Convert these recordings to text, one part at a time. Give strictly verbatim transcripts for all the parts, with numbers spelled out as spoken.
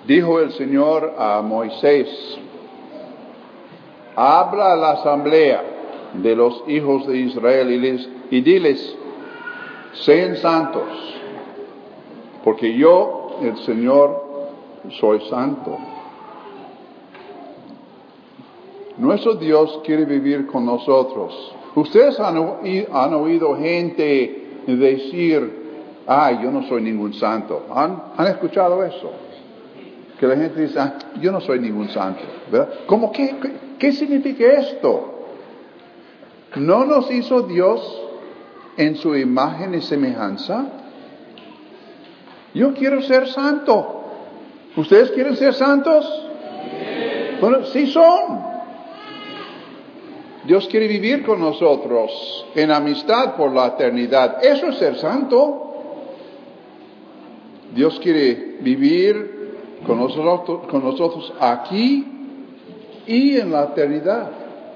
Dijo el Señor a Moisés: habla a la asamblea de los hijos de Israel y, les, y diles: sean santos, porque yo, el Señor, soy santo. Nuestro Dios quiere vivir con nosotros. Ustedes han, han oído gente decir: ay, yo no soy ningún santo. ¿Han, han escuchado eso? Que la gente dice: ah, yo no soy ningún santo, ¿verdad? ¿Cómo qué, qué, qué significa esto? ¿No nos hizo Dios en su imagen y semejanza? Yo quiero ser santo. ¿Ustedes quieren ser santos? Sí. Bueno, sí son. Dios quiere vivir con nosotros en amistad por la eternidad. Eso es ser santo. Dios quiere vivir con nosotros, con nosotros aquí y en la eternidad.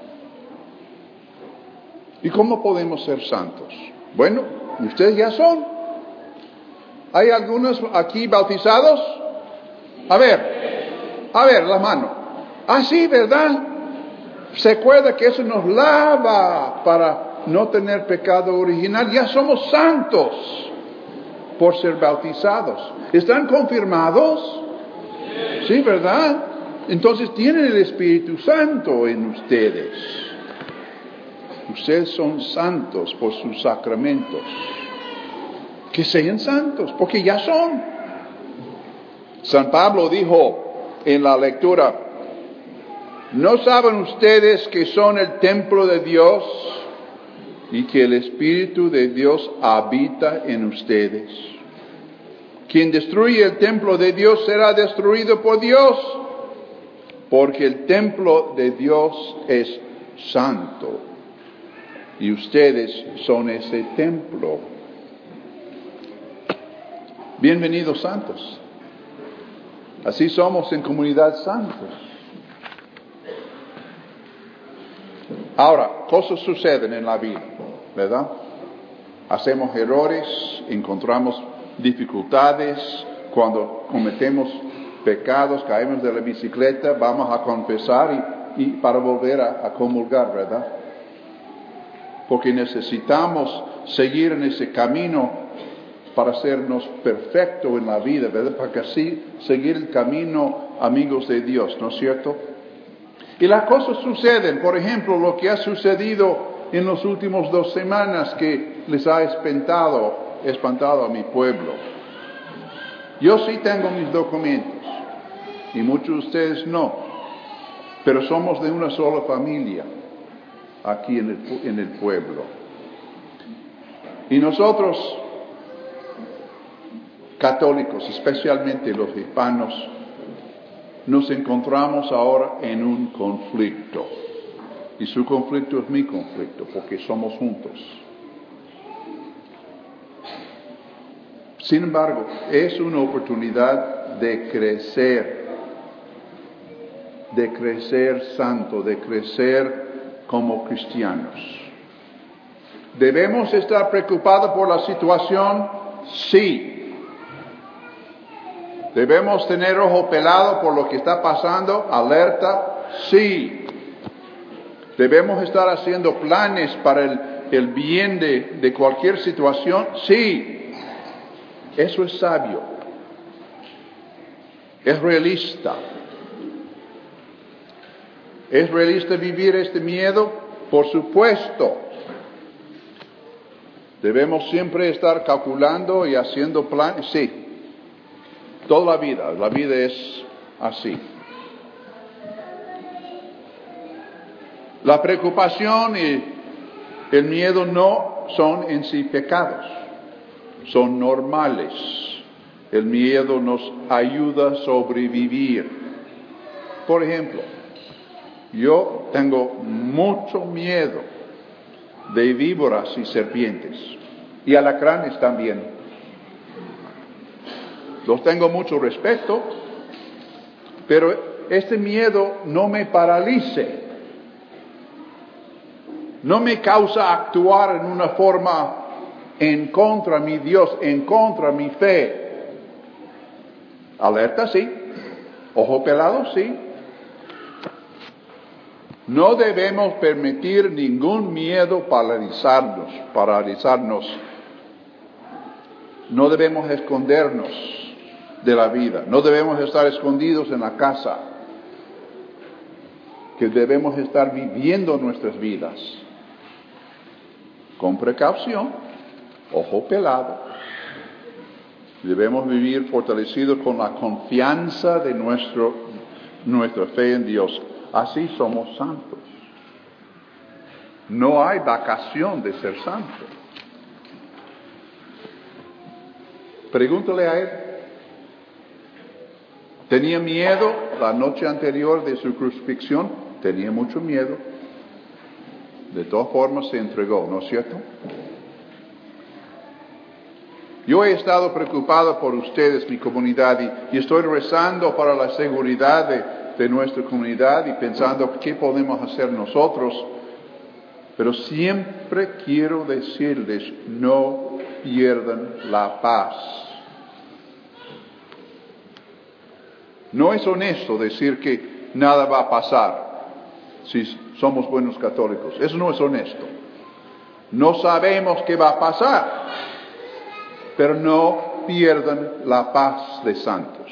¿Y cómo podemos ser santos? Bueno, ustedes ya son. ¿Hay algunos aquí bautizados? A ver, a ver, la mano. Ah, sí, ¿verdad? Se acuerda que eso nos lava para no tener pecado original. Ya somos santos por ser bautizados. ¿Están confirmados? Sí, ¿verdad? Entonces tienen el Espíritu Santo en ustedes. Ustedes son santos por sus sacramentos. Que sean santos, porque ya son. San Pablo dijo en la lectura: ¿no saben ustedes que son el templo de Dios y que el Espíritu de Dios habita en ustedes? Quien destruye el templo de Dios será destruido por Dios, porque el templo de Dios es santo y ustedes son ese templo. Bienvenidos santos. Así somos en comunidad santos. Ahora, cosas suceden en la vida, ¿verdad? Hacemos errores, encontramos dificultades, cuando cometemos pecados, caemos de la bicicleta, vamos a confesar y, y para volver a, a comulgar, ¿verdad? Porque necesitamos seguir en ese camino para hacernos perfectos en la vida, ¿verdad? Para que así seguir el camino, amigos de Dios, ¿no es cierto? Y las cosas suceden. Por ejemplo, lo que ha sucedido en las últimas dos semanas que les ha espantado, espantado a mi pueblo. Yo sí tengo mis documentos y muchos de ustedes no, pero somos de una sola familia aquí en el, en el pueblo. Y nosotros, católicos, especialmente los hispanos, nos encontramos ahora en un conflicto. Y su conflicto es mi conflicto, porque somos juntos. Sin embargo, es una oportunidad de crecer, de crecer santo, de crecer como cristianos. ¿Debemos estar preocupados por la situación? Sí. ¿Debemos tener ojo pelado por lo que está pasando? ¿Alerta? Sí. ¿Debemos estar haciendo planes para el, el bien de, de cualquier situación? Sí. Eso es sabio. Es realista. ¿Es realista vivir este miedo? Por supuesto. ¿Debemos siempre estar calculando y haciendo planes? Sí. Toda la vida. La vida es así. La preocupación y el miedo no son en sí pecados. Son normales. El miedo nos ayuda a sobrevivir. Por ejemplo, yo tengo mucho miedo de víboras y serpientes. Y alacranes también. Los tengo mucho respeto, pero este miedo no me paralice. No me causa actuar en una forma en contra de mi Dios, en contra de mi fe. Alerta, sí, Ojo pelado, sí. No debemos permitir ningún miedo paralizarnos, paralizarnos. No debemos escondernos de la vida. No debemos estar escondidos en la casa. Que debemos estar viviendo nuestras vidas. Con precaución, ojo pelado. Debemos vivir fortalecidos con la confianza de nuestro, nuestra fe en Dios. Así somos santos. No hay vacación de ser santo. Pregúntale a él. ¿Tenía miedo la noche anterior de su crucifixión? Tenía mucho miedo. De todas formas se entregó, ¿no es cierto? Yo he estado preocupado por ustedes, mi comunidad, y, y estoy rezando para la seguridad de, de nuestra comunidad y pensando qué podemos hacer nosotros. Pero siempre quiero decirles, no pierdan la paz. No es honesto decir que nada va a pasar si somos buenos católicos. Eso no es honesto. No sabemos qué va a pasar, pero no pierdan la paz de santos.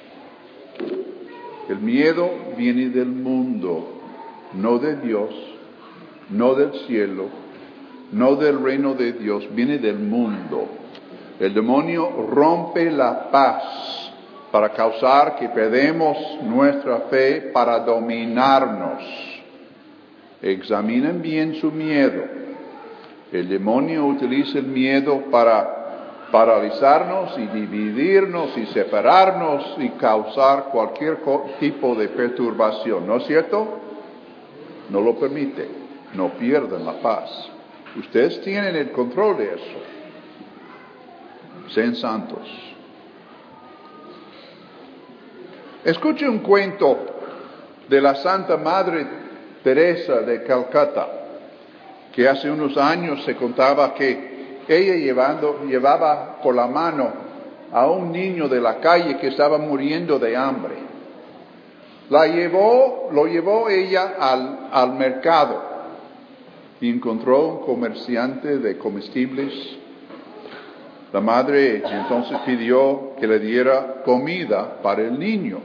El miedo viene del mundo, no de Dios, no del cielo, no del reino de Dios, viene del mundo. El demonio rompe la paz para causar que perdemos nuestra fe, para dominarnos. Examinen bien su miedo. El demonio utiliza el miedo para paralizarnos y dividirnos y separarnos y causar cualquier tipo de perturbación, ¿no es cierto? No lo permite, no pierdan la paz. Ustedes tienen el control de eso. Sean santos. Escuche un cuento de la Santa Madre Teresa de Calcuta, que hace unos años se contaba que ella llevando, llevaba por la mano a un niño de la calle que estaba muriendo de hambre. La llevó, lo llevó ella al, al mercado y encontró un comerciante de comestibles. La madre entonces pidió que le diera comida para el niño.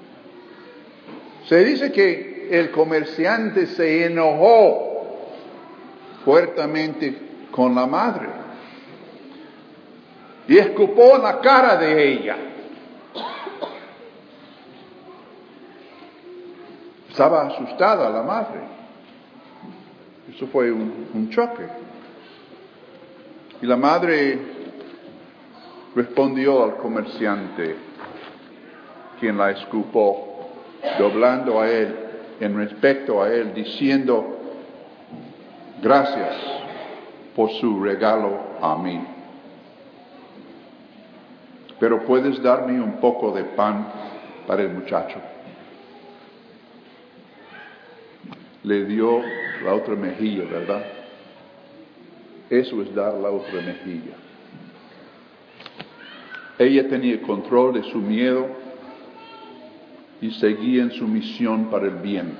Se dice que el comerciante se enojó fuertemente con la madre y escupó en la cara de ella. Estaba asustada la madre. Eso fue un, un choque. Y la madre respondió al comerciante, quien la escupó, doblando a él, en respecto a él, diciendo, gracias por su regalo a mí. Pero puedes darme un poco de pan para el muchacho. Le dio la otra mejilla, ¿verdad? Eso es dar la otra mejilla. Ella tenía control de su miedo y seguía en su misión para el bien.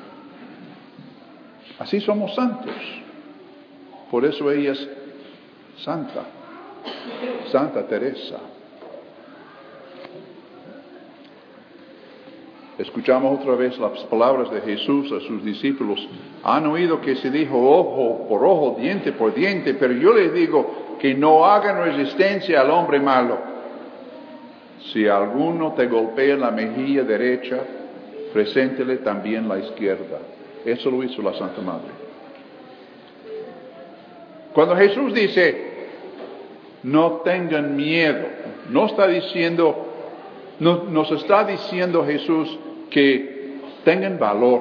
Así somos santos. Por eso ella es santa, Santa Teresa. Escuchamos otra vez las palabras de Jesús a sus discípulos. Han oído que se dijo ojo por ojo, diente por diente, pero yo les digo que no hagan resistencia al hombre malo. Si alguno te golpea en la mejilla derecha, preséntele también la izquierda. Eso lo hizo la Santa Madre. Cuando Jesús dice, no tengan miedo, no está diciendo, no, nos está diciendo Jesús que tengan valor,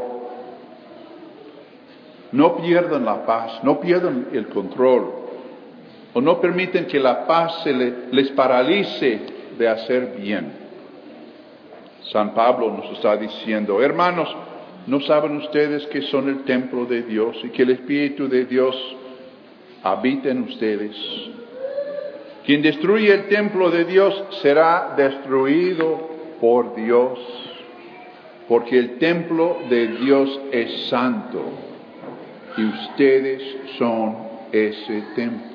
no pierdan la paz, no pierdan el control, o no permiten que la paz se le, les paralice de hacer bien. San Pablo nos está diciendo, hermanos, ¿no saben ustedes que son el templo de Dios y que el Espíritu de Dios habita en ustedes? Quien destruye el templo de Dios será destruido por Dios. porque el templo de Dios es santo y ustedes son ese templo.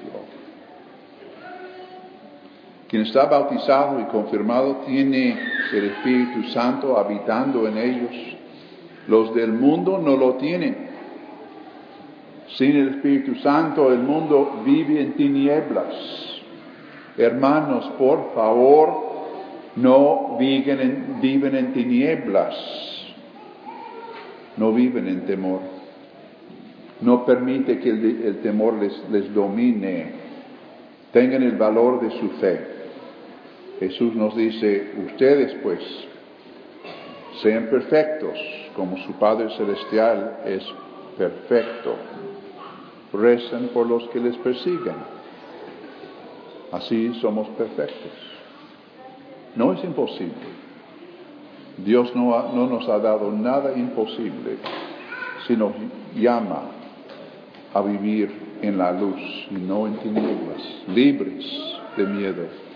Quien está bautizado y confirmado tiene el Espíritu Santo habitando en ellos. Los del mundo no lo tienen. Sin el Espíritu Santo el mundo vive en tinieblas. Hermanos, por favor, no viven en, viven en tinieblas. No viven en temor. No permite que el, el temor les, les domine. Tengan el valor de su fe. Jesús nos dice, ustedes pues, sean perfectos, como su Padre Celestial es perfecto. Recen por los que les persiguen. Así somos perfectos. No es imposible. Dios no, ha, no nos ha dado nada imposible, sino llama a vivir en la luz y no en tinieblas, libres de miedo.